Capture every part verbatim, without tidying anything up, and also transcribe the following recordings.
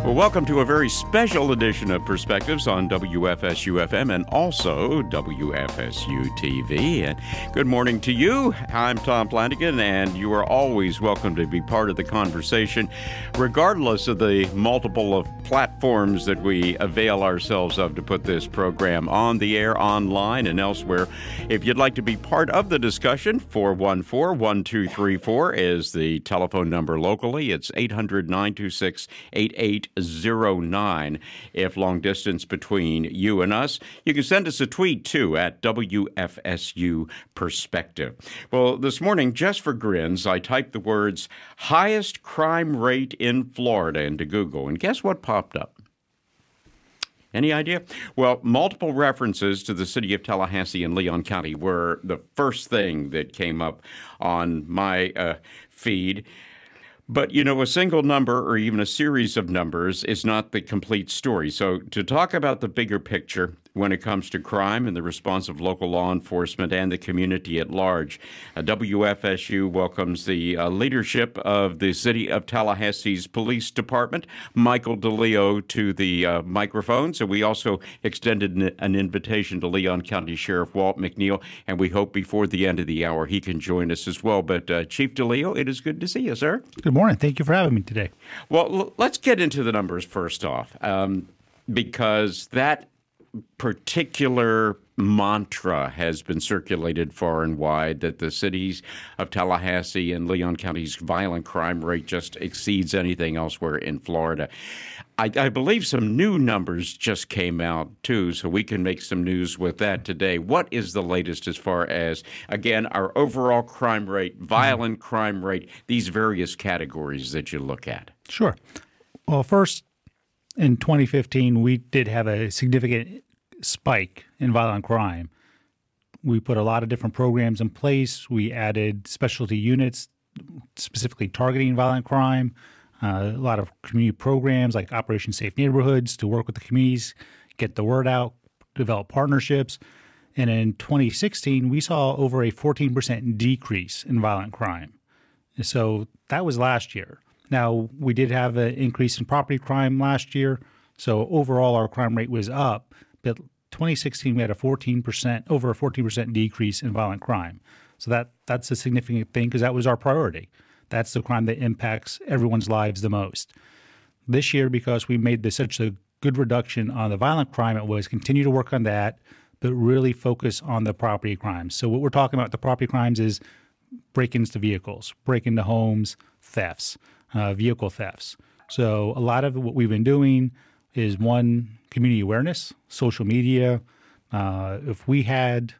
Well, welcome to a very special edition of Perspectives on W F S U F M and also W F S U T V. And good morning to you. I'm Tom Flanagan, and you are always welcome to be part of the conversation, regardless of the multiple of platforms that we avail ourselves of to put this program on the air, online, and elsewhere. If you'd like to be part of the discussion, four one four, one two three four is the telephone number locally. It's eight hundred, nine two six, eight eight zero nine if long distance between you and us. You can send us a tweet, too, at W F S U Perspective. Well, this morning, just for grins, I typed the words, highest crime rate in Florida into Google, and guess what popped up? Any idea? Well, multiple references to the city of Tallahassee and Leon County were the first thing that came up on my uh, feed. But, you know, a single number or even a series of numbers is not the complete story. So to talk about the bigger picture when it comes to crime and the response of local law enforcement and the community at large, uh, W F S U welcomes the uh, leadership of the City of Tallahassee's Police Department, Michael DeLeo, to the uh, microphone. So we also extended an, an invitation to Leon County Sheriff Walt McNeil, and we hope before the end of the hour he can join us as well. But uh, Chief DeLeo, it is good to see you, sir. Good morning. Thank you for having me today. Well, l- let's get into the numbers first off, um, because that particular mantra has been circulated far and wide that the cities of Tallahassee and Leon County's violent crime rate just exceeds anything elsewhere in Florida. I, I believe some new numbers just came out, too, so we can make some news with that today. What is the latest as far as, again, our overall crime rate, violent mm-hmm. crime rate, these various categories that you look at? Sure. Well, first, in twenty fifteen, we did have a significant spike in violent crime. We put a lot of different programs in place. We added specialty units specifically targeting violent crime, uh, a lot of community programs like Operation Safe Neighborhoods to work with the communities, get the word out, develop partnerships. And in twenty sixteen, we saw over a fourteen percent decrease in violent crime. So that was last year. Now, we did have an increase in property crime last year, so overall our crime rate was up. But twenty sixteen, we had a fourteen percent, over a fourteen percent decrease in violent crime. So that that's a significant thing because that was our priority. That's the crime that impacts everyone's lives the most. This year, because we made this such a good reduction on the violent crime, it was continue to work on that, but really focus on the property crimes. So what we're talking about, the property crimes, is break-ins to vehicles, break into homes, thefts, uh, vehicle thefts. So a lot of what we've been doing is, one, community awareness, social media. Uh, if we had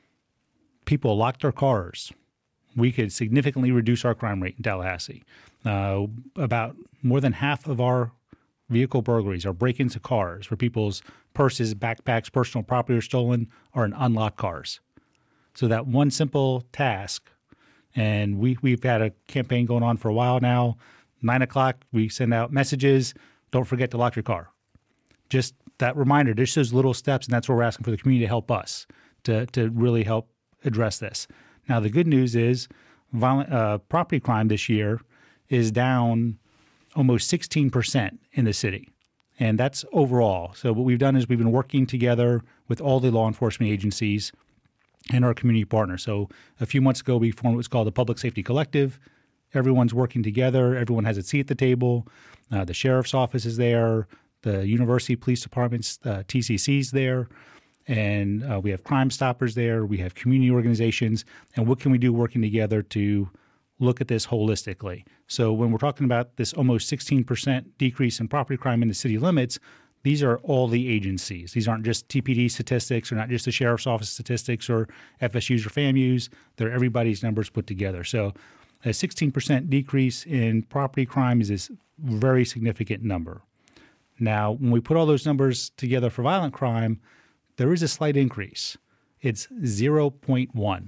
people lock their cars, we could significantly reduce our crime rate in Tallahassee. Uh, about more than half of our vehicle burglaries are break-ins to cars where people's purses, backpacks, personal property are stolen or in unlocked cars. So that one simple task, and we, we've had a campaign going on for a while now. Nine o'clock, we send out messages, don't forget to lock your car. Just that reminder, just those little steps, and that's what we're asking for the community to help us to, to really help address this. Now, the good news is violent uh, property crime this year is down almost sixteen percent in the city, and that's overall. So what we've done is we've been working together with all the law enforcement agencies and our community partners. So a few months ago, we formed what's called the Public Safety Collective. Everyone's working together. Everyone has a seat at the table. Uh, the sheriff's office is there. The University Police Department's uh, T C C's there. And uh, we have Crime Stoppers there. We have community organizations. And what can we do working together to look at this holistically? So when we're talking about this almost sixteen percent decrease in property crime in the city limits, these are all the agencies. These aren't just T P D statistics or not just the Sheriff's Office statistics or F S U's or FAMU's. They're everybody's numbers put together. So a sixteen percent decrease in property crime is this very significant number. Now, when we put all those numbers together for violent crime, there is a slight increase. It's zero point one.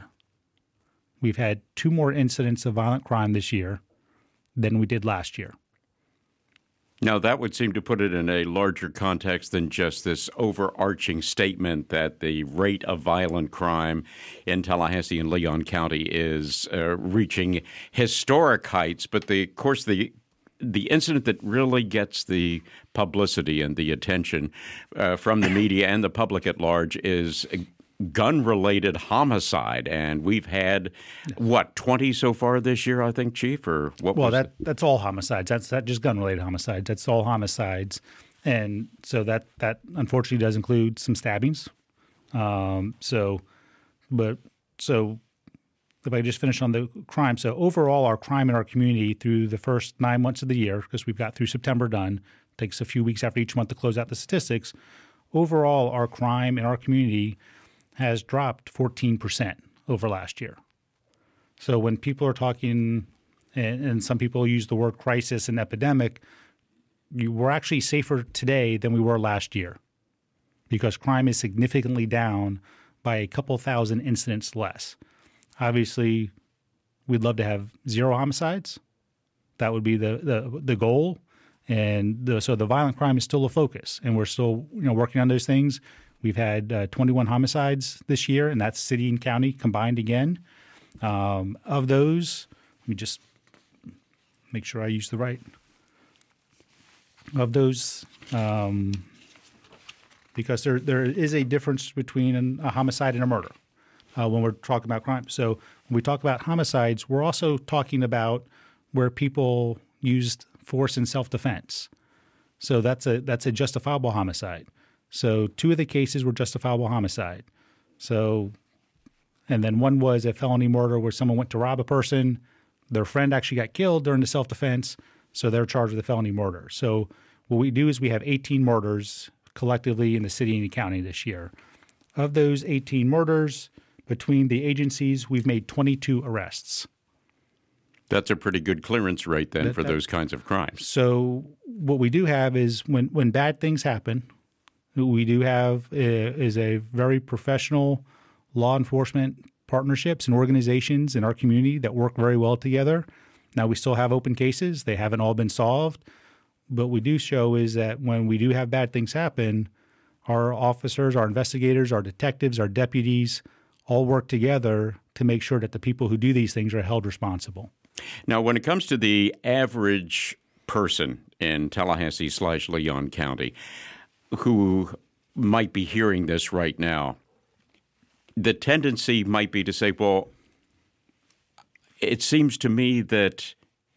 We've had two more incidents of violent crime this year than we did last year. Now, that would seem to put it in a larger context than just this overarching statement that the rate of violent crime in Tallahassee and Leon County is uh, reaching historic heights. But, the, of course, the the incident that really gets the publicity and the attention uh, from the media and the public at large is gun-related homicide, and we've had what twenty so far this year, I think, Chief, or what? Well, was that it? that's all homicides. That's not just gun-related homicides. That's all homicides, and so that that unfortunately does include some stabbings. Um, so, but so if I just finish on the crime, so overall, our crime in our community through the first nine months of the year, because we've got through September done, takes a few weeks after each month to close out the statistics. Overall, our crime in our community has dropped fourteen percent over last year. So when people are talking, and, and some people use the word crisis and epidemic, you, we're actually safer today than we were last year because crime is significantly down by a couple thousand incidents less. Obviously, we'd love to have zero homicides. That would be the the, the goal. And the, so the violent crime is still a focus, and we're still you know working on those things. We've had uh, twenty-one homicides this year, and that's city and county combined again. Um, of those, let me just make sure I use the right. Of those, um, because there there is a difference between a homicide and a murder uh, when we're talking about crime. So when we talk about homicides, we're also talking about where people used force in self-defense. So that's a that's a justifiable homicide. So two of the cases were justifiable homicide. So, and then one was a felony murder where someone went to rob a person. Their friend actually got killed during the self-defense, so they're charged with a felony murder. So what we do is we have eighteen murders collectively in the city and the county this year. Of those eighteen murders, between the agencies, we've made twenty-two arrests. That's a pretty good clearance rate then that, for that, those kinds of crimes. So what we do have is when, when bad things happen, we do have is a very professional law enforcement partnerships and organizations in our community that work very well together. Now, we still have open cases. They haven't all been solved. But what we do show is that when we do have bad things happen, our officers, our investigators, our detectives, our deputies all work together to make sure that the people who do these things are held responsible. Now, when it comes to the average person in Tallahassee slash Leon County who might be hearing this right now, the tendency might be to say, well, it seems to me that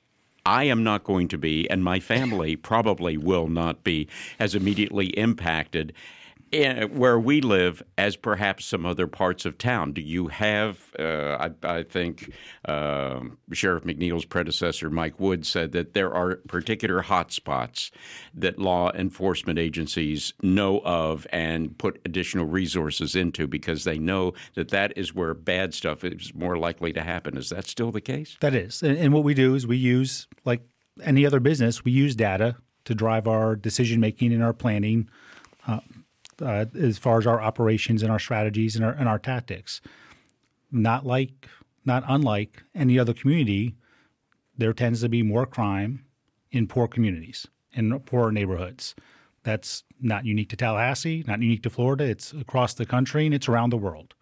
I am not going to be, and my family probably will not be, as immediately impacted where we live as perhaps some other parts of town. Do you have, uh, I, I think uh, Sheriff McNeil's predecessor, Mike Wood, said that there are particular hot spots that law enforcement agencies know of and put additional resources into because they know that that is where bad stuff is more likely to happen. Is that still the case? That is. And, and what we do is we use, like any other business, we use data to drive our decision-making and our planning uh, Uh, as far as our operations and our strategies and our and our tactics. Not like, not unlike any other community, there tends to be more crime in poor communities, in poorer neighborhoods. That's not unique to Tallahassee, not unique to Florida. It's across the country and it's around the world.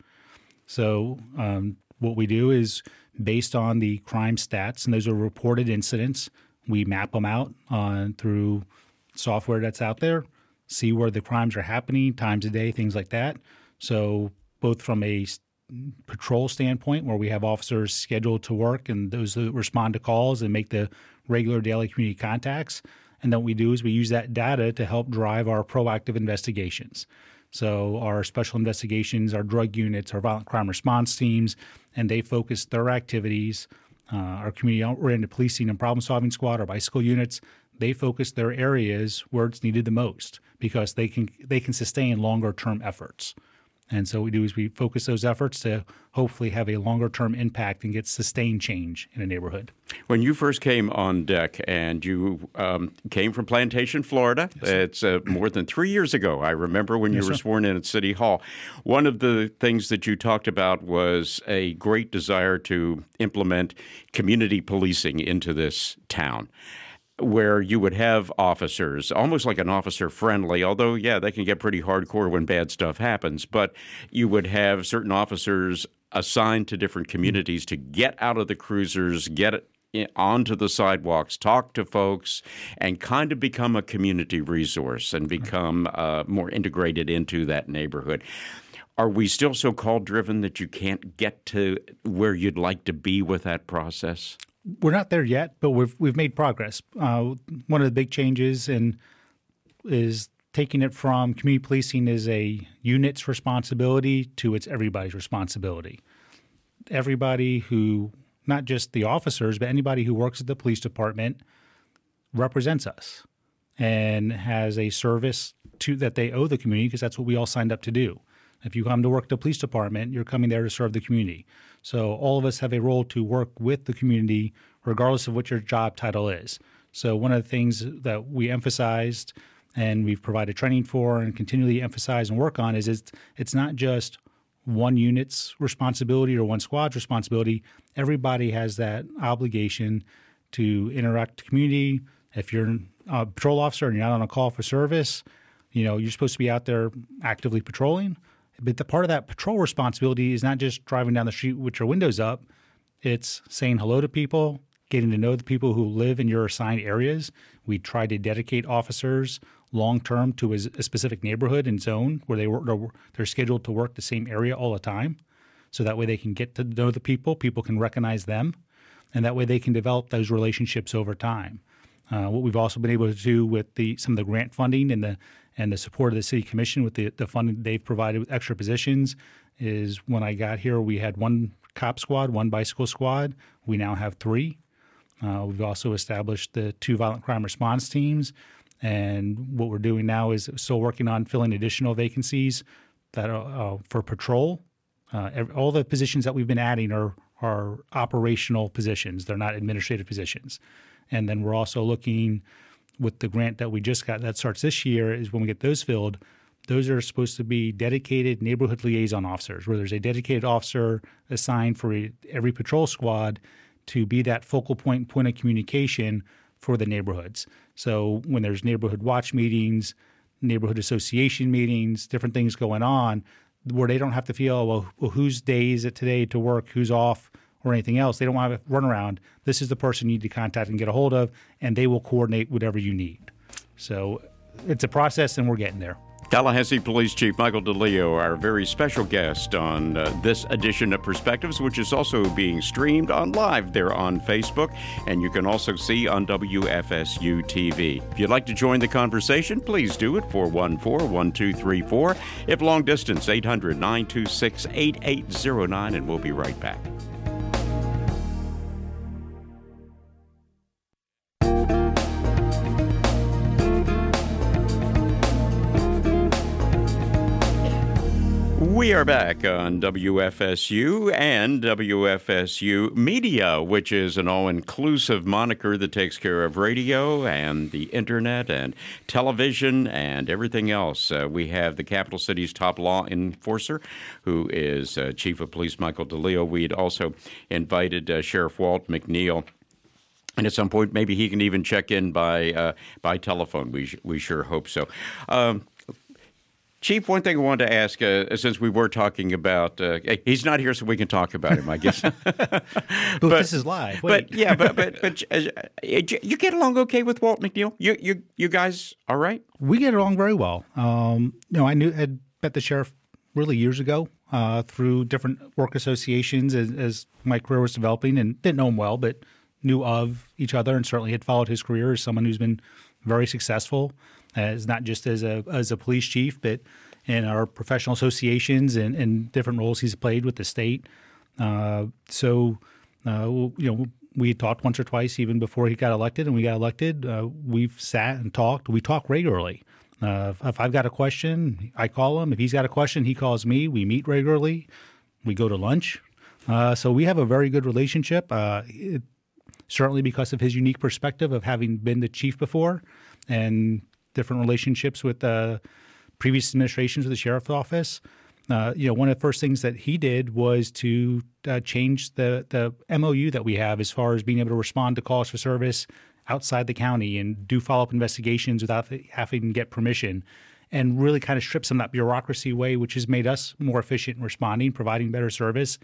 So um, what we do is based on the crime stats, and those are reported incidents, we map them out on through software that's out there, see where the crimes are happening, times a day, things like that. So both from a patrol standpoint, where we have officers scheduled to work and those that respond to calls and make the regular daily community contacts. And then what we do is we use that data to help drive our proactive investigations. So our special investigations, our drug units, our violent crime response teams, and they focus their activities. Uh, our community-oriented policing and problem-solving squad, our bicycle units, they focus their areas where it's needed the most because they can they can sustain longer-term efforts. And so what we do is we focus those efforts to hopefully have a longer-term impact and get sustained change in a neighborhood. When you first came on deck and you um, came from Plantation, Florida, yes, it's uh, more than three years ago, I remember when you yes, were sir. sworn in at City Hall. One of the things that you talked about was a great desire to implement community policing into this town, where you would have officers, almost like an officer friendly, although, yeah, they can get pretty hardcore when bad stuff happens, but you would have certain officers assigned to different communities to get out of the cruisers, get onto the sidewalks, talk to folks, and kind of become a community resource and become uh, more integrated into that neighborhood. Are we still so call-driven that you can't get to where you'd like to be with that process? We're not there yet, but we've we've made progress. Uh, one of the big changes in is taking it from community policing as a unit's responsibility to it's everybody's responsibility. Everybody who, not just the officers, but anybody who works at the police department represents us and has a service to that they owe the community, because that's what we all signed up to do. If you come to work at the police department, you're coming there to serve the community. So all of us have a role to work with the community, regardless of what your job title is. So one of the things that we emphasized and we've provided training for and continually emphasize and work on is it's, it's not just one unit's responsibility or one squad's responsibility. Everybody has that obligation to interact with the community. If you're a patrol officer and you're not on a call for service, you know, you're supposed to be out there actively patrolling. But the part of that patrol responsibility is not just driving down the street with your windows up. It's saying hello to people, getting to know the people who live in your assigned areas. We try to dedicate officers long-term to a, a specific neighborhood and zone where they work, they're scheduled to work the same area all the time. So that way they can get to know the people, people can recognize them, and that way they can develop those relationships over time. Uh, what we've also been able to do with the some of the grant funding and the and the support of the City Commission with the, the funding they've provided with extra positions is when I got here, we had one cop squad, one bicycle squad. We now have three. Uh, we've also established the two violent crime response teams. And what we're doing now is still working on filling additional vacancies that are uh, for patrol. Uh, every, all the positions that we've been adding are, are operational positions. They're not administrative positions. And then we're also looking with the grant that we just got that starts this year is when we get those filled, those are supposed to be dedicated neighborhood liaison officers, where there's a dedicated officer assigned for every patrol squad to be that focal point, point of communication for the neighborhoods. So when there's neighborhood watch meetings, neighborhood association meetings, different things going on, where they don't have to feel, well, well whose day is it today to work, who's off, or anything else. They don't want to run around. This is the person you need to contact and get a hold of, and they will coordinate whatever you need. So it's a process, and we're getting there. Tallahassee Police Chief Michael DeLeo, our very special guest on uh, this edition of Perspectives, which is also being streamed on live there on Facebook, and you can also see on W F S U T V. If you'd like to join the conversation, please do it, four one four, one two three four. If long distance, eight hundred, nine two six, eight eight zero nine, and we'll be right back. We are back on W F S U and W F S U Media, which is an all-inclusive moniker that takes care of radio and the internet and television and everything else. Uh, we have the capital city's top law enforcer, who is uh, Chief of Police Michael DeLeo. We'd also invited uh, Sheriff Walt McNeil. And at some point, maybe he can even check in by uh, by telephone. We we sure hope so. Um, Chief, one thing I wanted to ask, uh, since we were talking about, uh, he's not here so we can talk about him, I guess. but, but this is live. Wait. But yeah, but but, but uh, you get along okay with Walt McNeil? You you you guys all right? We get along very well. Um, you know, I knew had met the sheriff really years ago uh, through different work associations as, as my career was developing, and didn't know him well, but knew of each other, and certainly had followed his career as someone who's been very successful. As not just as a as a police chief, but in our professional associations and, and different roles he's played with the state. Uh, so, uh, you know, we talked once or twice even before he got elected, and we got elected. Uh, we've sat and talked. We talk regularly. Uh, if, if I've got a question, I call him. If he's got a question, he calls me. We meet regularly. We go to lunch. Uh, so we have a very good relationship, uh, it, certainly because of his unique perspective of having been the chief before and different relationships with uh, previous administrations of the sheriff's office. Uh, you know, one of the first things that he did was to uh, change the the M O U that we have as far as being able to respond to calls for service outside the county and do follow-up investigations without having to get permission, and really kind of strip some of that bureaucracy away, which has made us more efficient in responding, providing better service,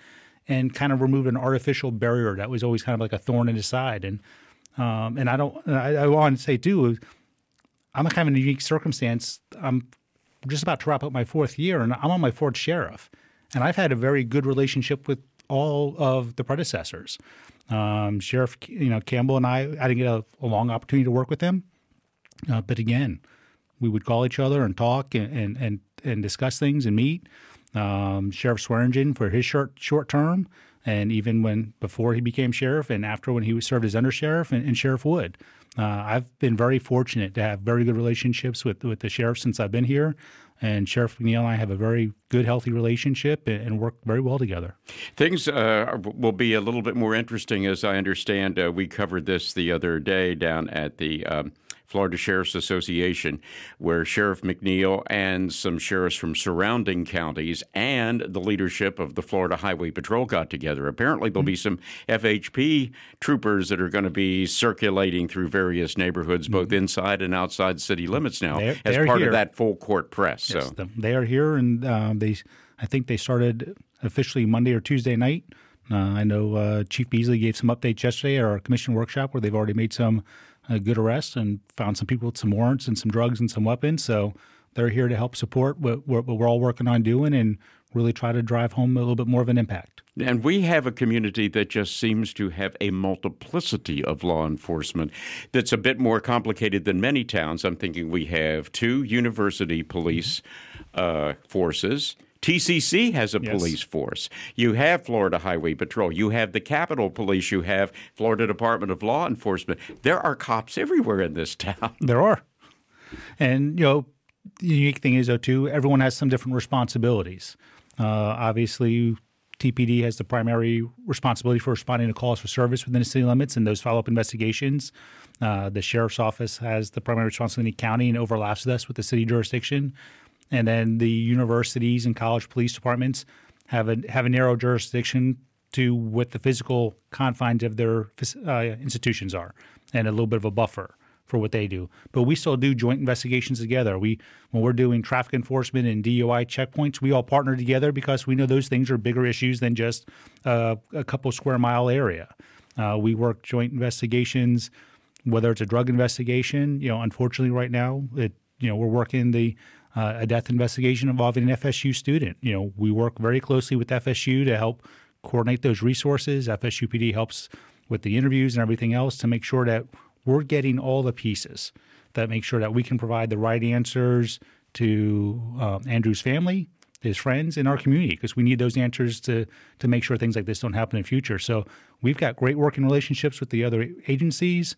and kind of removed an artificial barrier that was always kind of like a thorn in his side. And um, and I don't I, I want to say too, I'm a kind of a unique circumstance. I'm just about to wrap up my fourth year, and I'm on my fourth sheriff, and I've had a very good relationship with all of the predecessors. Um, Sheriff, you know, Campbell and I, I didn't get a, a long opportunity to work with him, uh, but again, we would call each other and talk and and and, and discuss things and meet. Um, Sheriff Swearingen for his short short term, and even when before he became sheriff, and after when he was served as undersheriff, and, and Sheriff Wood. Uh, I've been very fortunate to have very good relationships with with the sheriff since I've been here, and Sheriff McNeil and I have a very good, healthy relationship and, and work very well together. Things uh, will be a little bit more interesting, as I understand. Uh, we covered this the other day down at the um, Florida Sheriff's Association, where Sheriff McNeil and some sheriffs from surrounding counties and the leadership of the Florida Highway Patrol got together. Apparently, there'll be some F H P troopers that are going to be circulating through various neighborhoods, both inside and outside city limits now, they're, as they're part here. of that full court press. Yes, So the, they are here, and um, they, I think they started officially Monday or Tuesday night. Uh, I know uh, Chief Beasley gave some updates yesterday at our commission workshop where they've already made some uh, good arrests and found some people with some warrants and some drugs and some weapons. So they're here to help support what, what we're all working on doing and really try to drive home a little bit more of an impact. And we have a community that just seems to have a multiplicity of law enforcement that's a bit more complicated than many towns. I'm thinking we have two university police uh, forces. T C C has a Yes. police force. You have Florida Highway Patrol. You have the Capitol Police. You have Florida Department of Law Enforcement. There are cops everywhere in this town. There are. And, you know, the unique thing is, though, too, everyone has some different responsibilities. Uh, obviously, T P D has the primary responsibility for responding to calls for service within the city limits and those follow-up investigations. Uh, the sheriff's office has the primary responsibility in the county and overlaps with us with the city jurisdiction. And then the universities and college police departments have a have a narrow jurisdiction to what the physical confines of their uh, institutions are, and a little bit of a buffer for what they do. But we still do joint investigations together. We when we're doing traffic enforcement and D U I checkpoints, we all partner together because we know those things are bigger issues than just uh, a couple square mile area. Uh, we work joint investigations, whether it's a drug investigation. You know, unfortunately, right now, it you know we're working the Uh, a death investigation involving an F S U student. You know, we work very closely with F S U to help coordinate those resources. F S U P D helps with the interviews and everything else to make sure that we're getting all the pieces that make sure that we can provide the right answers to um, Andrew's family, his friends, and our community, because we need those answers to to make sure things like this don't happen in the future. So we've got great working relationships with the other agencies.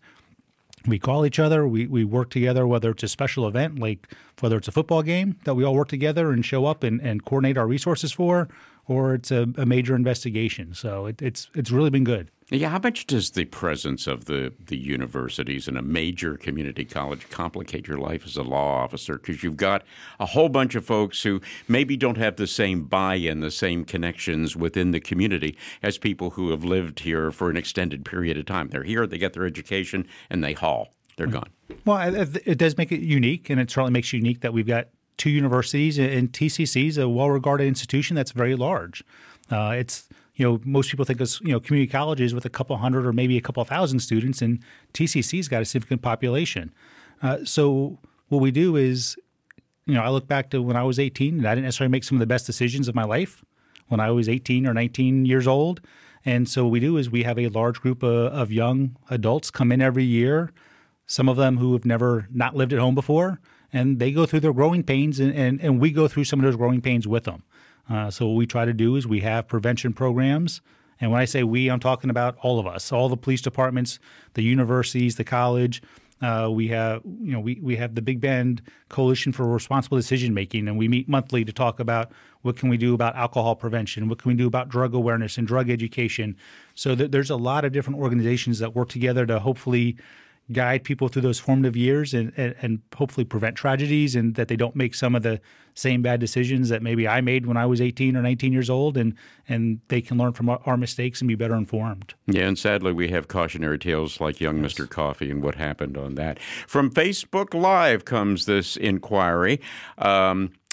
We call each other. We we work together, whether it's a special event, like whether it's a football game that we all work together and show up and, and coordinate our resources for, or it's a, a major investigation. So it, it's it's really been good. Yeah, how much does the presence of the, the universities and a major community college complicate your life as a law officer? Because you've got a whole bunch of folks who maybe don't have the same buy-in, the same connections within the community as people who have lived here for an extended period of time. They're here, they get their education, and they haul. They're gone. Well, it, it does make it unique, and it certainly makes it unique that we've got two universities, and T C C is a well-regarded institution that's very large. Uh, it's You know, most people think of, you know, community colleges with a couple hundred or maybe a couple thousand students, and T C C's got a significant population. Uh, so what we do is, you know, I look back to when I was eighteen, and I didn't necessarily make some of the best decisions of my life when I was eighteen or nineteen years old. And so what we do is we have a large group of, of young adults come in every year, some of them who have never not lived at home before, and they go through their growing pains, and, and, and we go through some of those growing pains with them. Uh, so what we try to do is we have prevention programs. And when I say we, I'm talking about all of us, all the police departments, the universities, the college. Uh, we have, you know, we, we have the Big Bend Coalition for Responsible Decision Making, and we meet monthly to talk about what can we do about alcohol prevention, what can we do about drug awareness and drug education. So th- there's a lot of different organizations that work together to hopefully guide people through those formative years and, and, and hopefully prevent tragedies, and that they don't make some of the same bad decisions that maybe I made when I was eighteen or nineteen years old, and and they can learn from our, our mistakes and be better informed. Yeah, and sadly we have cautionary tales like young yes. Mister Coffee and what happened on that. From Facebook Live comes this inquiry. Um,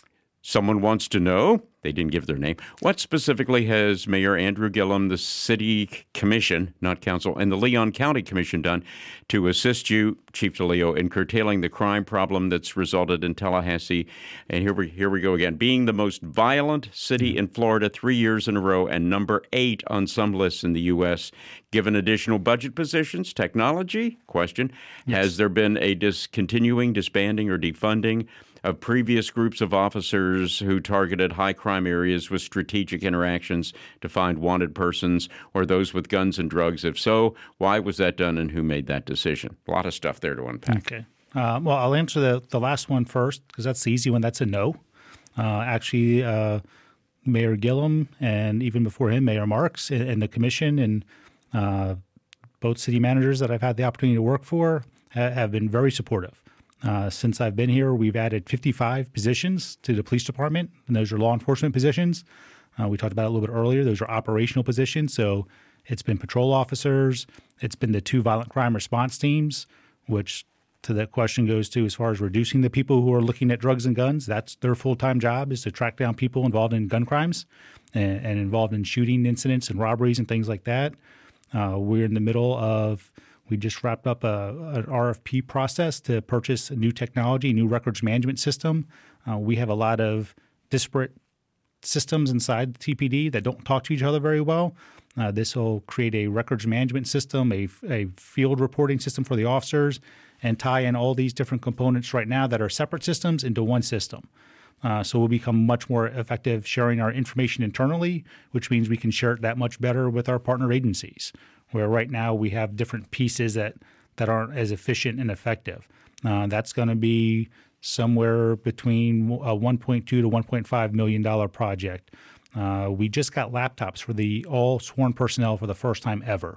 Someone wants to know, they didn't give their name, what specifically has Mayor Andrew Gillum, the City Commission, not Council, and the Leon County Commission done to assist you, Chief DeLeo, in curtailing the crime problem that's resulted in Tallahassee, and here we here we go again, being the most violent city in Florida three years in a row and number eight on some lists in the U S Given additional budget positions, technology, question, yes. Has there been a discontinuing, disbanding, or defunding of previous groups of officers who targeted high crime areas with strategic interactions to find wanted persons or those with guns and drugs? If so, why was that done and who made that decision? A lot of stuff there to unpack. Okay. Uh, well, I'll answer the, the last one first because that's the easy one. That's a no. Uh, actually, uh, Mayor Gillum and even before him, Mayor Marks and, and the commission and uh, both city managers that I've had the opportunity to work for ha- have been very supportive. Uh, since I've been here, we've added fifty-five positions to the police department, and those are law enforcement positions. Uh, we talked about it a little bit earlier. Those are operational positions. So it's been patrol officers. It's been the two violent crime response teams, which to that question goes to as far as reducing the people who are looking at drugs and guns. That's their full-time job is to track down people involved in gun crimes and, and involved in shooting incidents and robberies and things like that. Uh, we're in the middle of We just wrapped up a, an R F P process to purchase a new technology, a new records management system. Uh, we have a lot of disparate systems inside the T P D that don't talk to each other very well. Uh, this will create a records management system, a, a field reporting system for the officers, and tie in all these different components right now that are separate systems into one system. Uh, so we'll become much more effective sharing our information internally, which means we can share it that much better with our partner agencies, where right now we have different pieces that, that aren't as efficient and effective. Uh, that's going to be somewhere between a one point two to one point five million dollars project. Uh, we just got laptops for the all sworn personnel for the first time ever.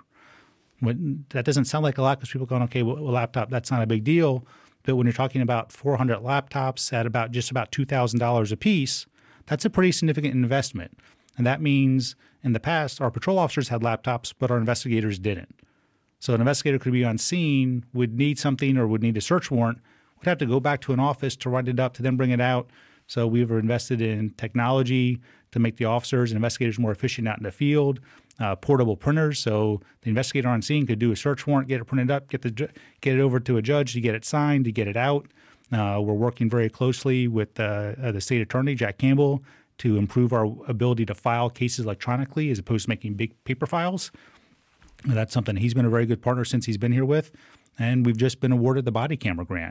When, that doesn't sound like a lot because people are going, okay, well, a laptop, that's not a big deal. But when you're talking about four hundred laptops at about just about two thousand dollars a piece, that's a pretty significant investment. And that means in the past, our patrol officers had laptops, but our investigators didn't. So an investigator could be on scene, would need something or would need a search warrant, would have to go back to an office to write it up, to then bring it out. So we've invested in technology to make the officers and investigators more efficient out in the field, uh, portable printers. So the investigator on scene could do a search warrant, get it printed up, get the get it over to a judge to get it signed, to get it out. Uh, we're working very closely with uh, uh, the state attorney, Jack Campbell, to improve our ability to file cases electronically as opposed to making big paper files. And that's something he's been a very good partner since he's been here with. And we've just been awarded the body camera grant.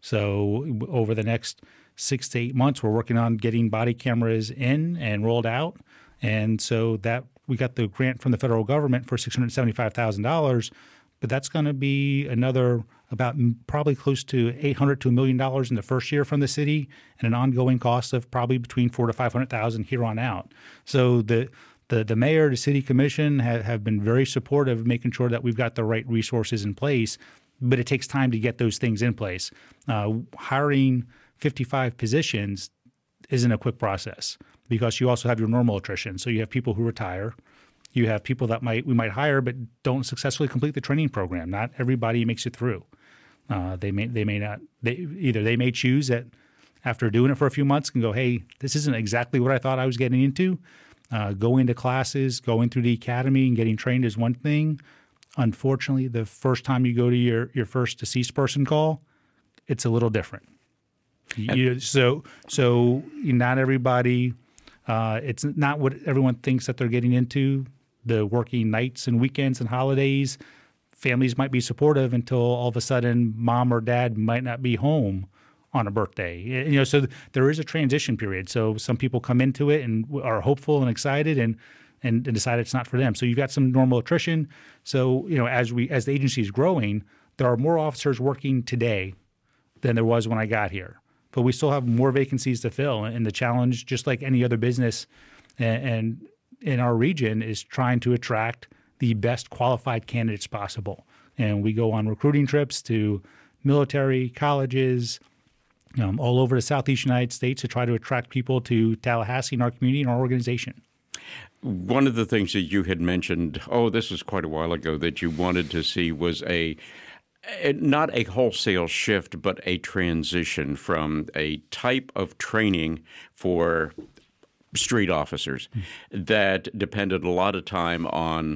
So over the next six to eight months, we're working on getting body cameras in and rolled out. And so that we got the grant from the federal government for six hundred seventy-five thousand dollars, but that's going to be another about probably close to eight hundred to a million dollars in the first year from the city, and an ongoing cost of probably between four to five hundred thousand here on out. So the the the mayor, the city commission have, have been very supportive of making sure that we've got the right resources in place, but it takes time to get those things in place. Uh, hiring fifty-five positions isn't a quick process because you also have your normal attrition. So you have people who retire. You have people that might we might hire but don't successfully complete the training program. Not everybody makes it through. Uh, they may they may not. They, either they may choose that after doing it for a few months can go, hey, this isn't exactly what I thought I was getting into. Uh, going to classes, going through the academy and getting trained is one thing. Unfortunately, the first time you go to your, your first deceased person call, it's a little different. You, so so not everybody, uh, it's not what everyone thinks that they're getting into. The working nights and weekends and holidays, families might be supportive until all of a sudden mom or dad might not be home on a birthday. You know, so there is a transition period. So some people come into it and are hopeful and excited and and decide it's not for them. So you've got some normal attrition. So, you know, as we as the agency is growing, there are more officers working today than there was when I got here. But we still have more vacancies to fill. And the challenge, just like any other business and, and in our region, is trying to attract the best qualified candidates possible. And we go on recruiting trips to military, colleges, um, all over the Southeast United States to try to attract people to Tallahassee and our community and our organization. One of the things that you had mentioned, oh, this was quite a while ago, that you wanted to see was a Not a wholesale shift, but a transition from a type of training for street officers mm-hmm. that depended a lot of time on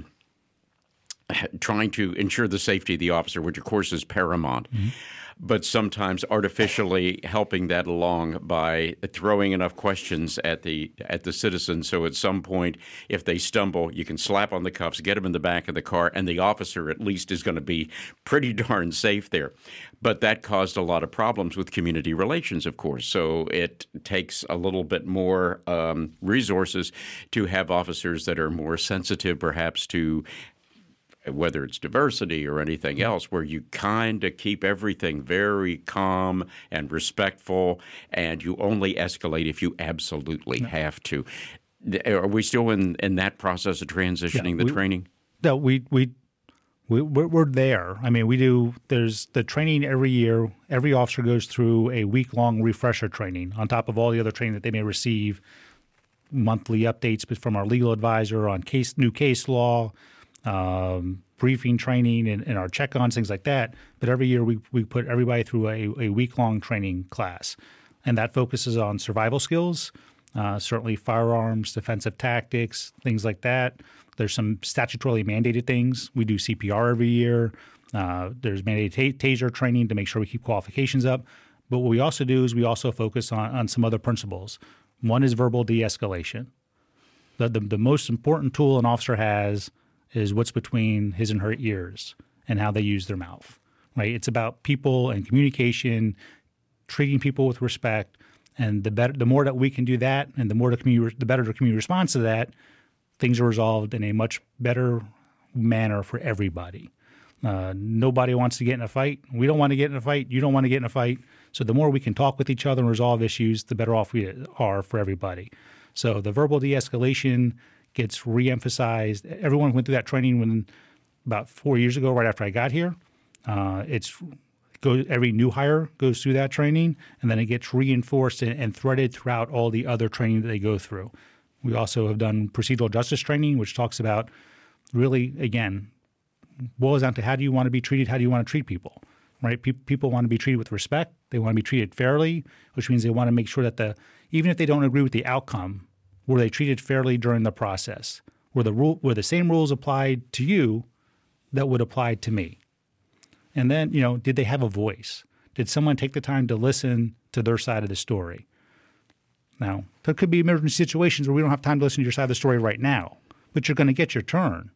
trying to ensure the safety of the officer, which of course is paramount, mm-hmm. but sometimes artificially helping that along by throwing enough questions at the at the citizens so at some point, if they stumble, you can slap on the cuffs, get them in the back of the car, and the officer at least is going to be pretty darn safe there. But that caused a lot of problems with community relations, of course. So it takes a little bit more um, resources to have officers that are more sensitive perhaps to whether it's diversity or anything else, where you kind of keep everything very calm and respectful, and you only escalate if you absolutely no. have to. Are we still in, in that process of transitioning yeah, the we, training? No, we we we we're, we're there. I mean, we do. There's the training every year. Every officer goes through a week long refresher training on top of all the other training that they may receive. Monthly updates from our legal advisor on case new case law. Um, briefing training and, and our check-ons, things like that. But every year we, we put everybody through a, a week-long training class. And that focuses on survival skills, uh, certainly firearms, defensive tactics, things like that. There's some statutorily mandated things. We do C P R every year. Uh, there's mandated t- taser training to make sure we keep qualifications up. But what we also do is we also focus on, on some other principles. One is verbal de-escalation. The, the, the most important tool an officer has is what's between his and her ears and how they use their mouth, right? It's about people and communication, treating people with respect, and the better, the more that we can do that, and the more the community, the better the community responds to that, things are resolved in a much better manner for everybody. Uh, nobody wants to get in a fight. We don't want to get in a fight. You don't want to get in a fight. So the more we can talk with each other and resolve issues, the better off we are for everybody. So the verbal de-escalation gets reemphasized. Everyone went through that training when about four years ago, right after I got here. Uh, it's goes every new hire goes through that training, and then it gets reinforced and, and threaded throughout all the other training that they go through. We also have done procedural justice training, which talks about really, again, boils down to how do you want to be treated, how do you want to treat people, right? Pe- people want to be treated with respect. They want to be treated fairly, which means they want to make sure that the even if they don't agree with the outcome, were they treated fairly during the process? Were the rule were the same rules applied to you that would apply to me? And then, you know, did they have a voice? Did someone take the time to listen to their side of the story? Now, there could be emergency situations where we don't have time to listen to your side of the story right now, but you're going to get your turn.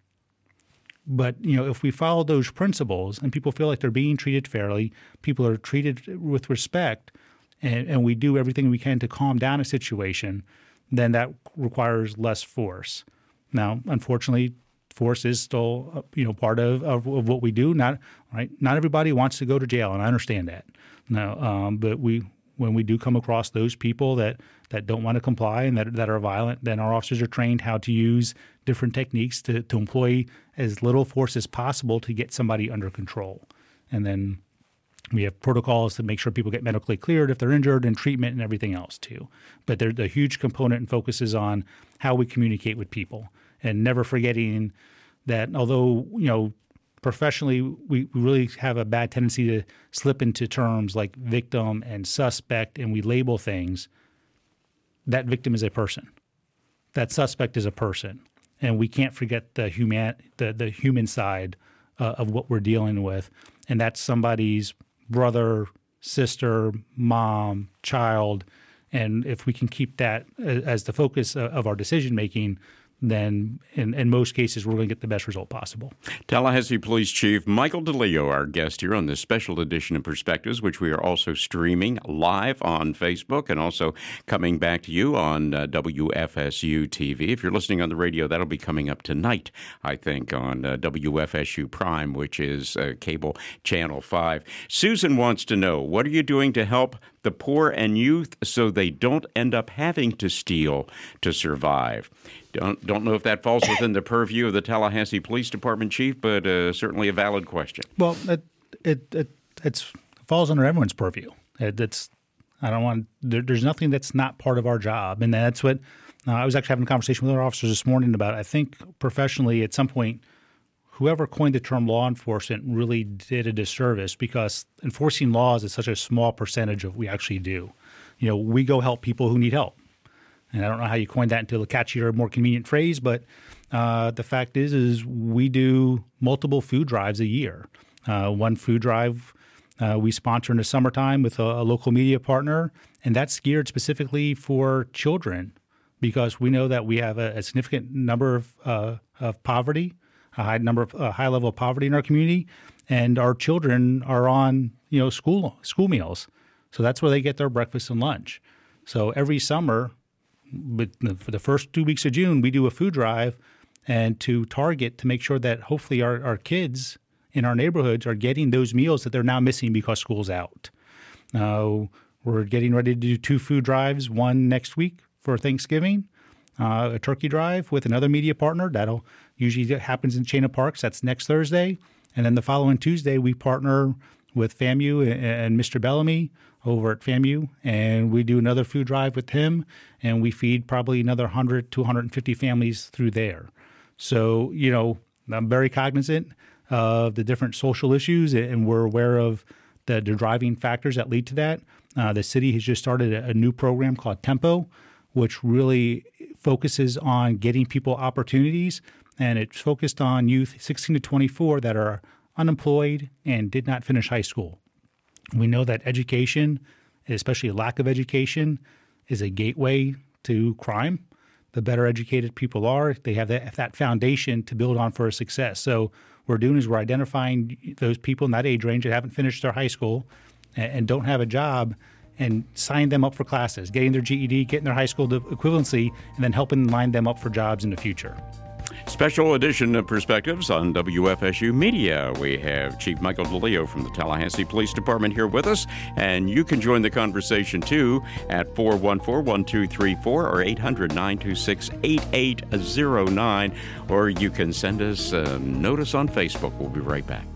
But, you know, if we follow those principles and people feel like they're being treated fairly, people are treated with respect, and, and we do everything we can to calm down a situation, then that requires less force. Now, unfortunately, force is still, you know, part of, of, of what we do. Not right. Not everybody wants to go to jail, and I understand that. No, um, but we when we do come across those people that, that don't want to comply and that that are violent, then our officers are trained how to use different techniques to, to employ as little force as possible to get somebody under control. And then we have protocols to make sure people get medically cleared if they're injured, and treatment and everything else too. But there's a huge component and focuses on how we communicate with people, and never forgetting that although, you know, professionally we, we really have a bad tendency to slip into terms like victim and suspect, and we label things. That victim is a person. That suspect is a person. And we can't forget the human the, the human side uh, of what we're dealing with. And that's somebody's brother, sister, mom, child, and if we can keep that as the focus of our decision making, then in, in most cases we're going to get the best result possible. Tallahassee Police Chief Michael DeLeo, our guest here on this special edition of Perspectives, which we are also streaming live on Facebook and also coming back to you on uh, W F S U T V. If you're listening on the radio, that'll be coming up tonight, I think, on uh, W F S U Prime, which is uh, cable channel five. Susan wants to know, what are you doing to help the poor and youth so they don't end up having to steal to survive? Don't don't know if that falls within the purview of the Tallahassee Police Department chief, but uh, certainly a valid question. Well, it it it it's, falls under everyone's purview. It, it's I don't want there, there's nothing that's not part of our job, and that's what uh, I was actually having a conversation with our officers this morning about. I think professionally, at some point, whoever coined the term law enforcement really did a disservice, because enforcing laws is such a small percentage of what we actually do. You know, we go help people who need help. And I don't know how you coined that into a catchier, more convenient phrase, but uh, the fact is, is we do multiple food drives a year. Uh, one food drive uh, we sponsor in the summertime with a, a local media partner, and that's geared specifically for children, because we know that we have a, a significant number of, uh, of poverty, a high number of a high level of poverty in our community, and our children are on you know school school meals, so that's where they get their breakfast and lunch. So every summer, but for the first two weeks of June, we do a food drive, and to target to make sure that hopefully our, our kids in our neighborhoods are getting those meals that they're now missing because school's out. Uh, we're getting ready to do two food drives, one next week for Thanksgiving, uh, a turkey drive with another media partner. That'll usually happens in Chain of Parks. That's next Thursday. And then the following Tuesday, we partner with FAMU and, and Mister Bellamy over at FAMU, and we do another food drive with him, and we feed probably another one hundred to one hundred fifty families through there. So, you know, I'm very cognizant of the different social issues, and we're aware of the, the driving factors that lead to that. Uh, the city has just started a, a new program called Tempo, which really focuses on getting people opportunities, and it's focused on youth sixteen to twenty-four that are unemployed and did not finish high school. We know that education, especially a lack of education, is a gateway to crime. The better educated people are, they have that, that foundation to build on for success. So what we're doing is we're identifying those people in that age range that haven't finished their high school and, and don't have a job, and sign them up for classes, getting their G E D, getting their high school equivalency, and then helping line them up for jobs in the future. Special edition of Perspectives on W F S U Media. We have Chief Michael DeLeo from the Tallahassee Police Department here with us, and you can join the conversation too at four one four, one two three four or eight hundred, nine two six, eight eight zero nine, or you can send us a notice on Facebook. We'll be right back.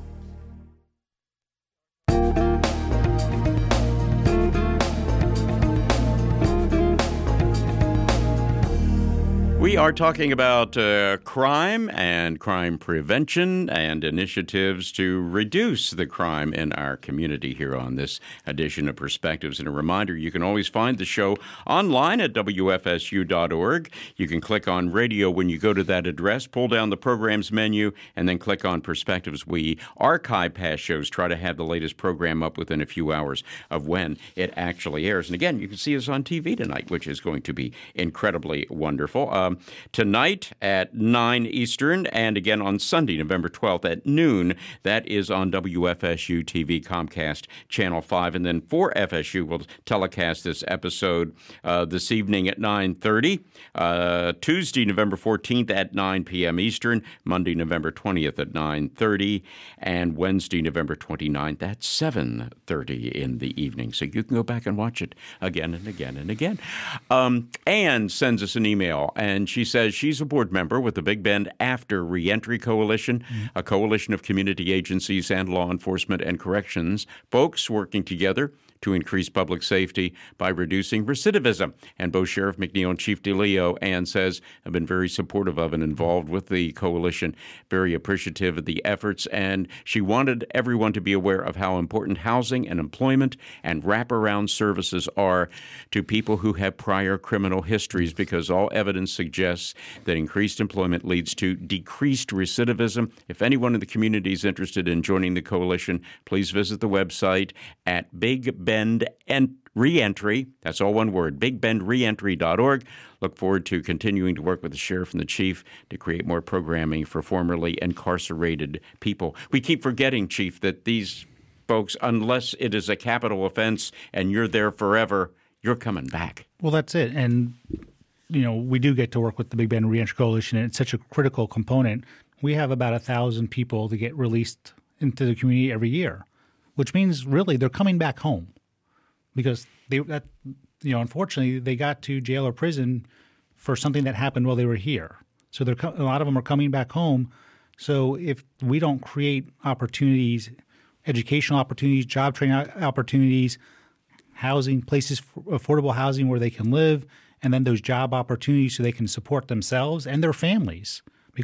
We are talking about uh, crime and crime prevention and initiatives to reduce the crime in our community here on this edition of Perspectives. And a reminder, you can always find the show online at W F S U dot org. You can click on radio when you go to that address, pull down the programs menu, and then click on Perspectives. We archive past shows, try to have the latest program up within a few hours of when it actually airs. And again, you can see us on T V tonight, which is going to be incredibly wonderful. Um, Tonight at nine Eastern, and again on Sunday, November twelfth at noon. That is on W F S U T V Comcast Channel five. And then for F S U, we'll telecast this episode uh, this evening at nine thirty. Uh, Tuesday, November fourteenth at nine p.m. Eastern. Monday, November twentieth at nine thirty. And Wednesday, November twenty-ninth at seven thirty in the evening. So you can go back and watch it again and again and again. Um, Anne sends us an email, and she says she's a board member with the Big Bend After Reentry Coalition, mm-hmm. a coalition of community agencies and law enforcement and corrections folks working together to increase public safety by reducing recidivism. And both Sheriff McNeil and Chief DeLeo, Ann says, have been very supportive of and involved with the coalition, very appreciative of the efforts. And she wanted everyone to be aware of how important housing and employment and wraparound services are to people who have prior criminal histories, because all evidence suggests that increased employment leads to decreased recidivism. If anyone in the community is interested in joining the coalition, please visit the website at Big Bend and Reentry. That's all one word, big bend reentry dot org. Look forward to continuing to work with the sheriff and the chief to create more programming for formerly incarcerated people. We keep forgetting, Chief, that these folks, unless it is a capital offense and you're there forever, you're coming back. Well, that's it. And, you know, we do get to work with the Big Bend Reentry Coalition, and it's such a critical component. We have about a thousand people that get released into the community every year, which means really they're coming back home. Because they, that, you know, unfortunately, they got to jail or prison for something that happened while they were here. So they're, a lot of them are coming back home. So if we don't create opportunities, educational opportunities, job training opportunities, housing, places, affordable housing where they can live, and then those job opportunities so they can support themselves and their families. Because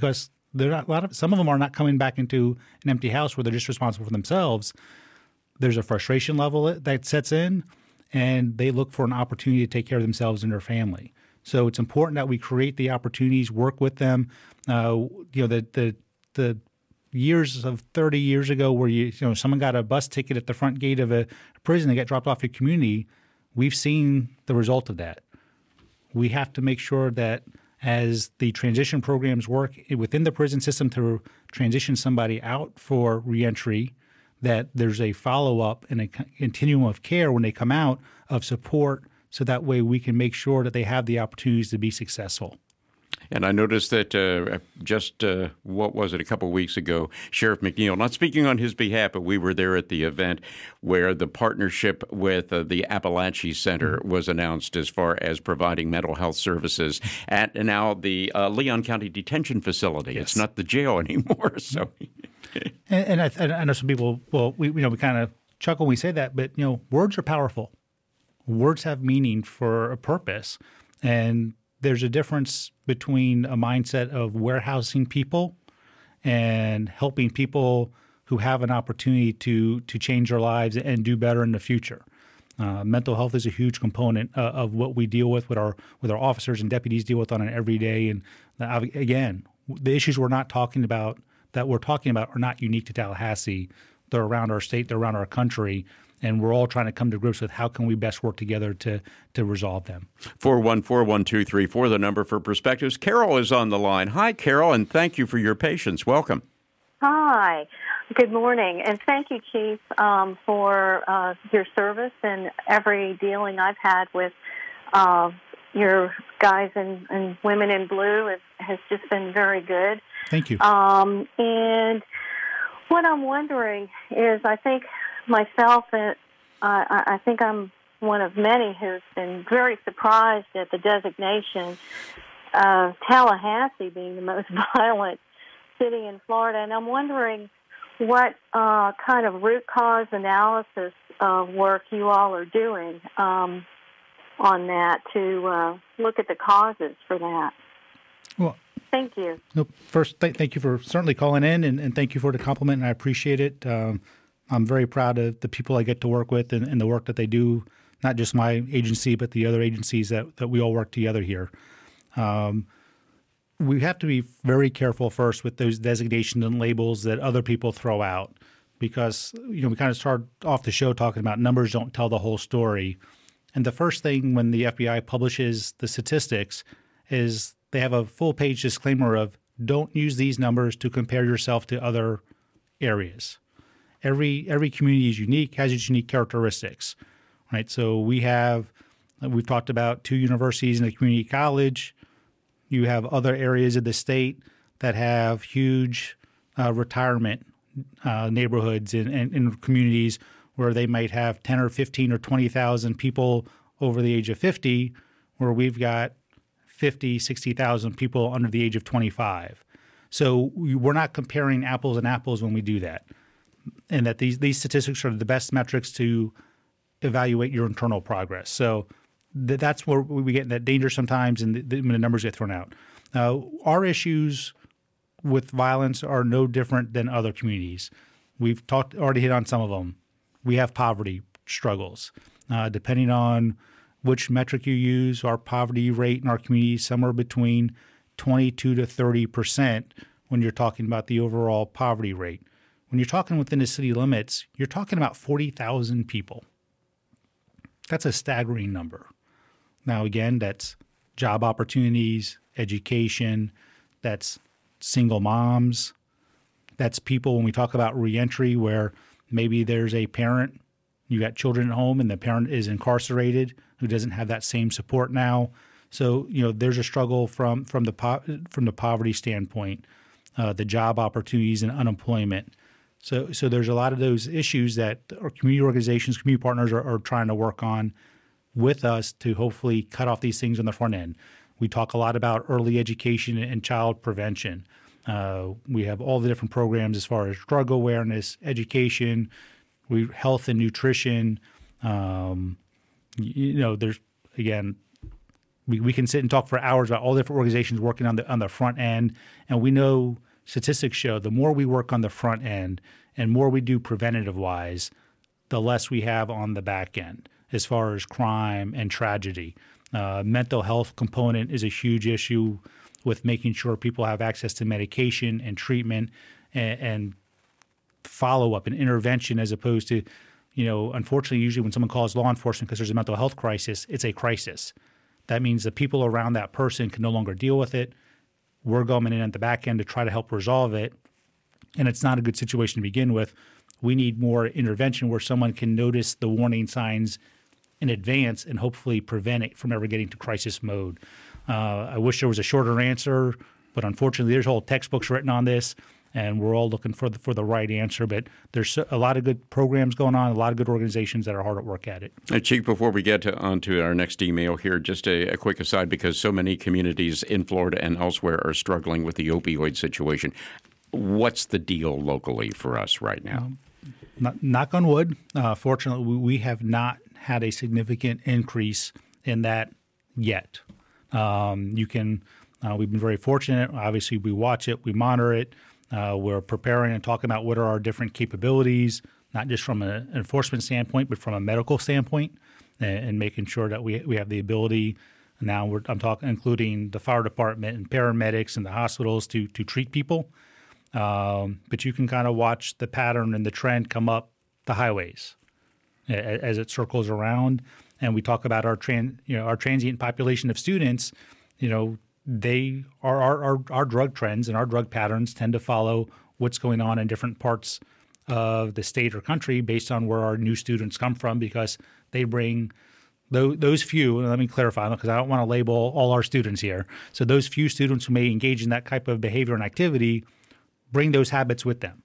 they're not a lot of some of them are not coming back into an empty house where they're just responsible for themselves. There's a frustration level that sets in, and they look for an opportunity to take care of themselves and their family. So it's important that we create the opportunities, work with them. Uh, you know, the the the years of thirty years ago where you, you know someone got a bus ticket at the front gate of a prison, they got dropped off at community. We've seen the result of that. We have to make sure that as the transition programs work within the prison system to transition somebody out for reentry, that there's a follow-up and a continuum of care when they come out of support, so that way we can make sure that they have the opportunities to be successful. And I noticed that uh, just, uh, what was it, a couple of weeks ago, Sheriff McNeil, not speaking on his behalf, but we were there at the event where the partnership with uh, the Appalachia Center was announced as far as providing mental health services at now the uh, Leon County Detention Facility. Yes. It's not the jail anymore. So, and, and I, I know some people, well, we you know we kind of chuckle when we say that, but you know, words are powerful. Words have meaning for a purpose, and there's a difference between a mindset of warehousing people and helping people who have an opportunity to to change their lives and do better in the future. Uh, mental health is a huge component uh, of what we deal with, with our with our officers and deputies deal with on an everyday. And uh, again, the issues we're not talking about that we're talking about are not unique to Tallahassee. They're around our state, they're around our country. And we're all trying to come to grips with how can we best work together to to resolve them. four one four, one two three four, the number for Perspectives. Carol is on the line. Hi, Carol, and thank you for your patience. Welcome. Hi. Good morning. And thank you, Chief, um, for uh, your service and every dealing I've had with uh, your guys and, and women in blue. It has just been very good. Thank you. Um, and what I'm wondering is, I think myself, uh, I, I think I'm one of many who's been very surprised at the designation of Tallahassee being the most violent city in Florida. And I'm wondering what uh, kind of root cause analysis uh, work you all are doing um, on that to uh, look at the causes for that. Well, thank you. No, first, th- thank you for certainly calling in, and, and thank you for the compliment, and I appreciate it. Um, I'm very proud of the people I get to work with and, and the work that they do, not just my agency, but the other agencies that, that we all work together here. Um, we have to be very careful first with those designations and labels that other people throw out, because you know we kind of start off the show talking about numbers don't tell the whole story. And the first thing when the F B I publishes the statistics is they have a full-page disclaimer of don't use these numbers to compare yourself to other areas. Every every community is unique, has its unique characteristics, right? So we have, we've talked about two universities and a community college. You have other areas of the state that have huge uh, retirement uh, neighborhoods and, and, and communities where they might have ten or fifteen or twenty thousand people over the age of fifty, where we've got fifty, sixty thousand people under the age of twenty-five. So we're not comparing apples and apples when we do that. And that these, these statistics are the best metrics to evaluate your internal progress. So th- that's where we get in that danger sometimes, and the, the, when the numbers get thrown out. Uh, our issues with violence are no different than other communities. We've talked already hit on some of them. We have poverty struggles. Uh, depending on which metric you use, our poverty rate in our community is somewhere between twenty-two to thirty percent when you're talking about the overall poverty rate. When you're talking within the city limits, you're talking about forty thousand people. That's a staggering number. Now, again, that's job opportunities, education, that's single moms, that's people when we talk about reentry where maybe there's a parent, you got children at home and the parent is incarcerated who doesn't have that same support now. So, you know, there's a struggle from, from, the, po- from the poverty standpoint, uh, the job opportunities and unemployment. So so there's a lot of those issues that our community organizations, community partners are, are trying to work on with us to hopefully cut off these things on the front end. We talk a lot about early education and child prevention. Uh, we have all the different programs as far as drug awareness, education, we health and nutrition. Um, you know, there's, again, we, we can sit and talk for hours about all the different organizations working on the on the front end, and we know statistics show the more we work on the front end and more we do preventative-wise, the less we have on the back end as far as crime and tragedy. Uh, mental health component is a huge issue with making sure people have access to medication and treatment and, and follow-up and intervention, as opposed to, you know, unfortunately, usually when someone calls law enforcement because there's a mental health crisis, it's a crisis. That means the people around that person can no longer deal with it. We're going in at the back end to try to help resolve it, and it's not a good situation to begin with. We need more intervention where someone can notice the warning signs in advance and hopefully prevent it from ever getting to crisis mode. Uh, I wish there was a shorter answer, but unfortunately, there's whole textbooks written on this, and we're all looking for the, for the right answer. But there's a lot of good programs going on, a lot of good organizations that are hard at work at it. Uh, Chief, before we get to, on to our next email here, just a, a quick aside, because so many communities in Florida and elsewhere are struggling with the opioid situation. What's the deal locally for us right now? Um, not, knock on wood. Uh, fortunately, we, we have not had a significant increase in that yet. Um, you can, uh, we've been very fortunate. Obviously, we watch it, we monitor it. Uh, we're preparing and talking about what are our different capabilities, not just from an enforcement standpoint, but from a medical standpoint, and, and making sure that we we have the ability. Now we're, I'm talking, including the fire department and paramedics and the hospitals to to treat people. Um, but you can kind of watch the pattern and the trend come up the highways as, as it circles around. And we talk about our tran, you know, our transient population of students. You know, they are our, our our drug trends and our drug patterns tend to follow what's going on in different parts of the state or country based on where our new students come from, because they bring those, those few, and let me clarify, because I don't want to label all our students here. So those few students who may engage in that type of behavior and activity bring those habits with them.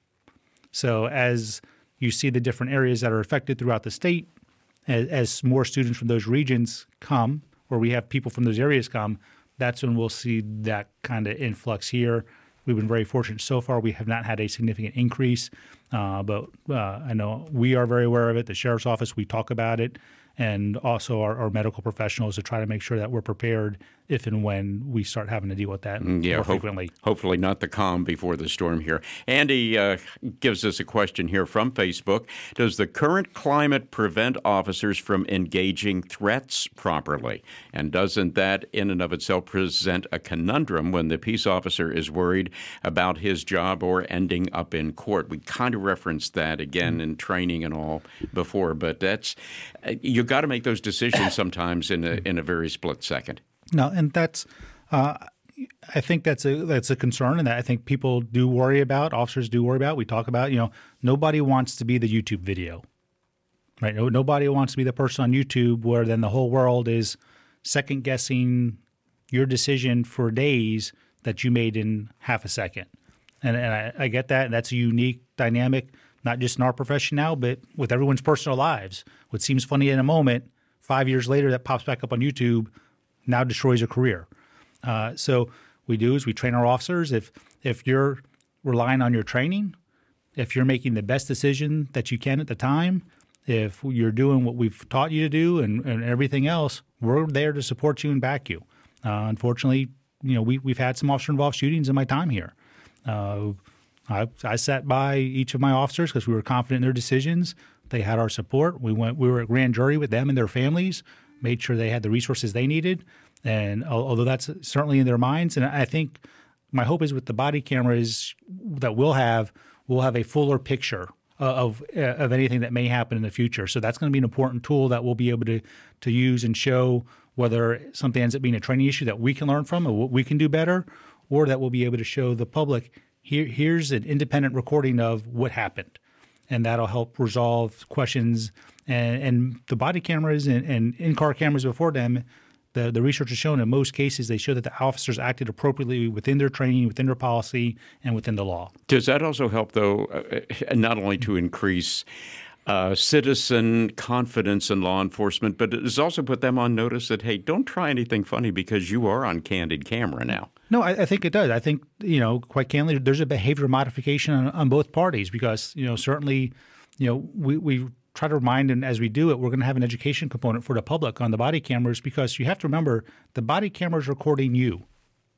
So as you see the different areas that are affected throughout the state, as, as more students from those regions come, or we have people from those areas come, that's when we'll see that kind of influx here. We've been very fortunate so far. We have not had a significant increase, uh, but uh, I know we are very aware of it. The Sheriff's Office, we talk about it, and also our, our medical professionals to try to make sure that we're prepared if and when we start having to deal with that yeah, more ho- frequently. Hopefully not the calm before the storm here. Andy uh, gives us a question here from Facebook. Does the current climate prevent officers from engaging threats properly? And doesn't that in and of itself present a conundrum when the peace officer is worried about his job or ending up in court? We kind of referenced that again in training and all before, but that's uh, you've got to make those decisions sometimes in a, in a very split second. No, and that's uh, I think that's a that's a concern, and that I think people do worry about, officers do worry about. We talk about, you know, nobody wants to be the YouTube video, right? No, nobody wants to be the person on YouTube where then the whole world is second guessing your decision for days that you made in half a second. And, and I, I get that, and that's a unique dynamic, not just in our profession now, but with everyone's personal lives. What seems funny in a moment, five years later, that pops back up on YouTube, now destroys a career. Uh, so we do is we train our officers. If if you're relying on your training, if you're making the best decision that you can at the time, if you're doing what we've taught you to do and, and everything else, we're there to support you and back you. Uh, unfortunately, you know, we, we've had some officer-involved shootings in my time here. Uh, I, I sat by each of my officers because we were confident in their decisions. They had our support. We went. We were at grand jury with them and their families, made sure they had the resources they needed. And although that's certainly in their minds, and I think my hope is with the body cameras that we'll have, we'll have a fuller picture of of anything that may happen in the future. So that's going to be an important tool that we'll be able to to use and show whether something ends up being a training issue that we can learn from and what we can do better, or that we'll be able to show the public, here here's an independent recording of what happened. And that'll help resolve questions. And, and the body cameras and, and in-car cameras before them, the, the research has shown in most cases they show that the officers acted appropriately within their training, within their policy, and within the law. Does that also help, though, uh, not only to increase uh, citizen confidence in law enforcement, but does also put them on notice that, hey, don't try anything funny because you are on candid camera now? No, I, I think it does. I think, you know, quite candidly, there's a behavior modification on, on both parties because, you know, certainly, you know, we, we try to remind, and as we do it, we're going to have an education component for the public on the body cameras because you have to remember the body camera is recording you.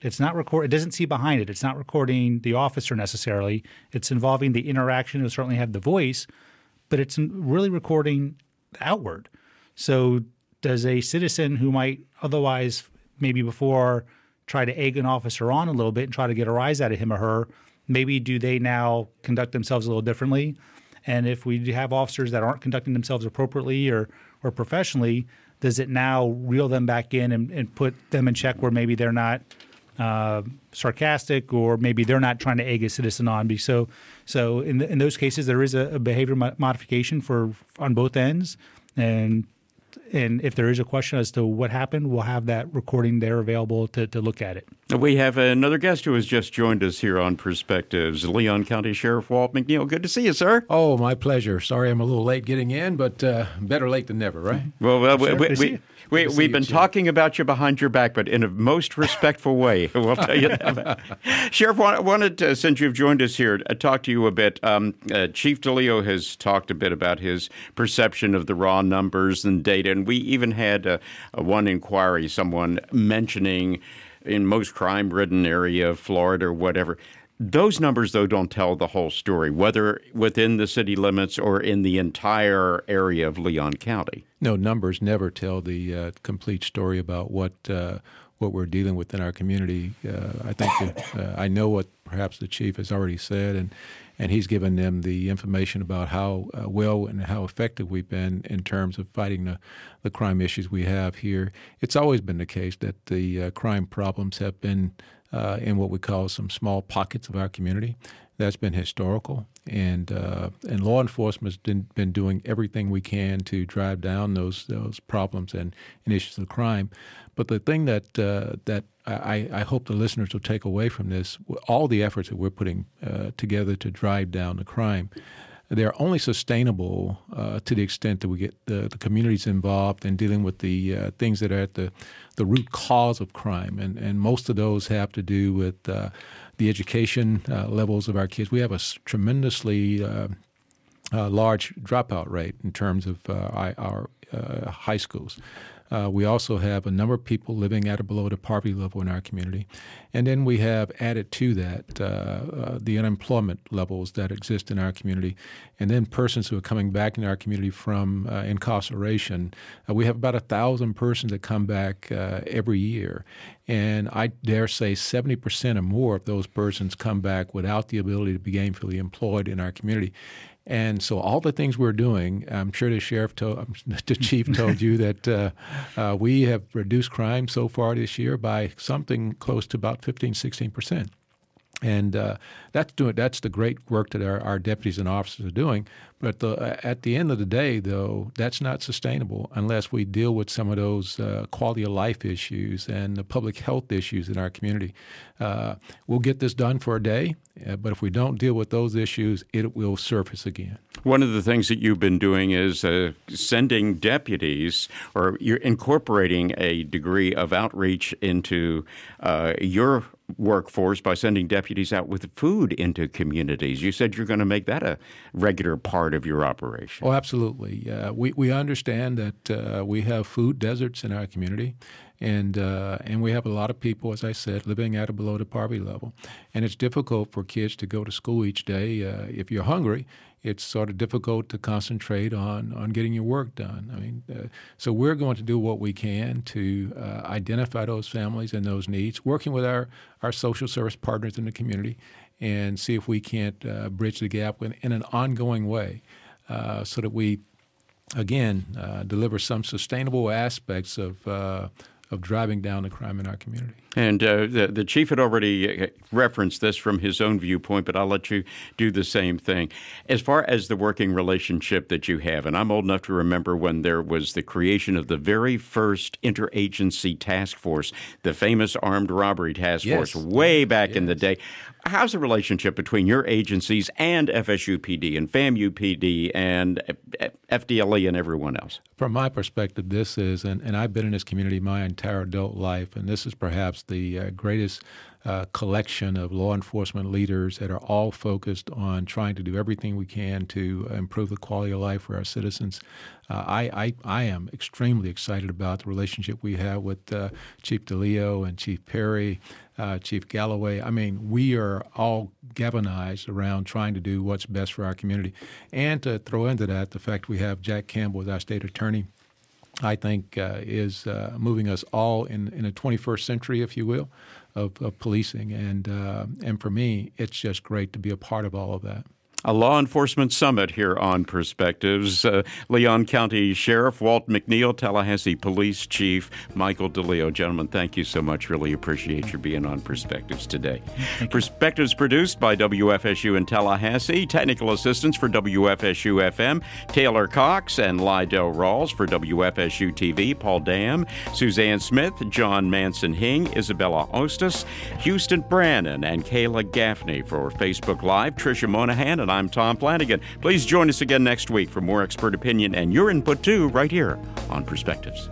It's not record. It doesn't see behind it. It's not recording the officer necessarily. It's involving the interaction. It'll certainly have the voice, but it's really recording outward. So does a citizen who might otherwise maybe before try to egg an officer on a little bit and try to get a rise out of him or her, maybe do they now conduct themselves a little differently? And if we have officers that aren't conducting themselves appropriately or, or professionally, does it now reel them back in and, and put them in check where maybe they're not uh, sarcastic or maybe they're not trying to egg a citizen on? So, so in, the, in those cases, there is a, a behavior mo- modification for on both ends. And And if there is a question as to what happened, we'll have that recording there available to, to look at it. We have another guest who has just joined us here on Perspectives, Leon County Sheriff Walt McNeil. Good to see you, sir. Oh, my pleasure. Sorry I'm a little late getting in, but uh, better late than never, right? Well, well we, we, we, we, see we've you, been Chief. talking about you behind your back, but in a most respectful way. We'll tell you that. Sheriff, I wanted to, since you've joined us here, uh, talk to you a bit. Um, uh, Chief DeLeo has talked a bit about his perception of the raw numbers and data, and we even had uh, uh, one inquiry, someone mentioning in most crime-ridden area of Florida or whatever. Those numbers, though, don't tell the whole story, whether within the city limits or in the entire area of Leon County. No, numbers never tell the uh, complete story about what uh, what we're dealing with in our community. Uh, I think that, uh, I know what perhaps the chief has already said, and and he's given them the information about how uh, well and how effective we've been in terms of fighting the, the crime issues we have here. It's always been the case that the uh, crime problems have been uh, in what we call some small pockets of our community. That's been historical, and uh, and law enforcement has been, been doing everything we can to drive down those those problems and, and issues of crime. But the thing that uh, that I, I hope the listeners will take away from this, all the efforts that we're putting uh, together to drive down the crime, they're only sustainable uh, to the extent that we get the, the communities involved in dealing with the uh, things that are at the, the root cause of crime. And, and most of those have to do with uh, the education uh, levels of our kids. We have a tremendously uh, uh, large dropout rate in terms of uh, our uh, high schools. Uh, we also have a number of people living at or below the poverty level in our community. And then we have added to that uh, uh, the unemployment levels that exist in our community. And then persons who are coming back in our community from uh, incarceration. Uh, we have about a thousand persons that come back uh, every year. And I dare say seventy percent or more of those persons come back without the ability to be gainfully employed in our community. And so all the things we're doing, I'm sure the sheriff told, the chief told you that uh, uh, we have reduced crime so far this year by something close to about fifteen, sixteen percent. And uh, that's doing that's the great work that our, our deputies and officers are doing. But the, at the end of the day, though, that's not sustainable unless we deal with some of those uh, quality of life issues and the public health issues in our community. Uh, we'll get this done for a day, uh, but if we don't deal with those issues, it will surface again. One of the things that you've been doing is uh, sending deputies, or you're incorporating a degree of outreach into uh, your workforce by sending deputies out with food into communities. You said you're going to make that a regular part of your operation. Oh, absolutely. Uh, we, we understand that uh, we have food deserts in our community, and uh, and we have a lot of people, as I said, living at or below the poverty level. And it's difficult for kids to go to school each day. Uh, if you're hungry, it's sort of difficult to concentrate on, on getting your work done. I mean, uh, so we're going to do what we can to uh, identify those families and those needs, working with our, our social service partners in the community, and see if we can't uh, bridge the gap in, in an ongoing way uh, so that we, again, uh, deliver some sustainable aspects of uh, of driving down the crime in our community. And uh, the, the chief had already referenced this from his own viewpoint, but I'll let you do the same thing. As far as the working relationship that you have, and I'm old enough to remember when there was the creation of the very first interagency task force, the famous armed robbery task Yes. force, way back Yes. in the day. How's the relationship between your agencies and F S U P D and FAMU P D and F D L E and everyone else? From my perspective, this is, and, and I've been in this community my entire adult life, and this is perhaps the uh, greatest uh, collection of law enforcement leaders that are all focused on trying to do everything we can to improve the quality of life for our citizens. Uh, I, I I am extremely excited about the relationship we have with uh, Chief DeLeo and Chief Perry, uh, Chief Galloway. I mean, we are all galvanized around trying to do what's best for our community. And to throw into that, the fact we have Jack Campbell as our state attorney, I think uh, is uh, moving us all in, in a twenty-first century, if you will, of, of policing. And, uh, and for me, it's just great to be a part of all of that. A law enforcement summit here on Perspectives. Uh, Leon County Sheriff Walt McNeil, Tallahassee Police Chief Michael DeLeo. Gentlemen, thank you so much. Really appreciate your being on Perspectives today. Perspectives produced by W F S U in Tallahassee. Technical assistance for W F S U F M, Taylor Cox and Lydell Rawls. For W F S U T V, Paul Dam, Suzanne Smith, John Manson-Hing, Isabella Ostis, Houston Brannon, and Kayla Gaffney. For Facebook Live, Tricia Monahan, and I'm Tom Flanagan. Please join us again next week for more expert opinion and your input too, right here on Perspectives.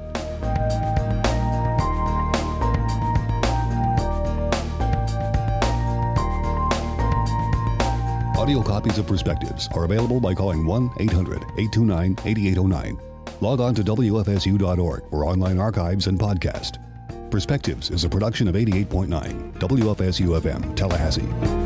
Audio copies of Perspectives are available by calling one eight hundred eight two nine eight eight zero nine. Log on to W F S U dot org for online archives and podcast. Perspectives is a production of eighty-eight point nine W F S U F M, Tallahassee.